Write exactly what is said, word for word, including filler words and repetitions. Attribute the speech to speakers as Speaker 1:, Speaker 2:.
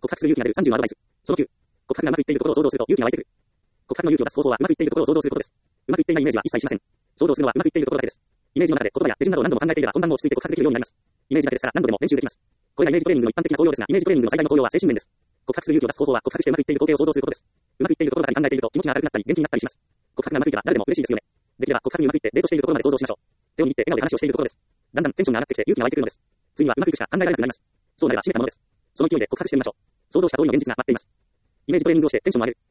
Speaker 1: 告白する勇気が出るさんじゅうのアドバイス。そのきゅう。告白がうまくいっているところを想像すると勇気が湧いてくる。告白の勇気を出す方法はうまくいっているところを想像することです。うまくいっていないイメージは一切しません。想像するのはうまくいっているところだけです。イメージの中で言葉や手順などを何度も考えていれば本番も落ち着いて告白できるようになります。イメージだけですから何度でも練習できます。これがイメージトレーニングの一般的な効用ですが、イメージトレーニングの最大の効用は精神面です。告白する勇気を出す方法は告白してうまくいっている光景を想像することです。うまくいっているところばかり考えていると気持ちが明るくなったり元気になったりします。告白がうまくいけば誰でも嬉しいですよね。できれば告白にうまくいってデートしているところまで想像しましょう。手を握って笑顔で話をしているところです。だんだんテンションが上がってきて勇気が湧いてくるのです。次はうまくいくしか考えられなくなります。そうなれば閉めたものです。その勢いで告白してみましょう。想像した通りの現実が待っています。イメージトレーニングをしてテンションを上げる。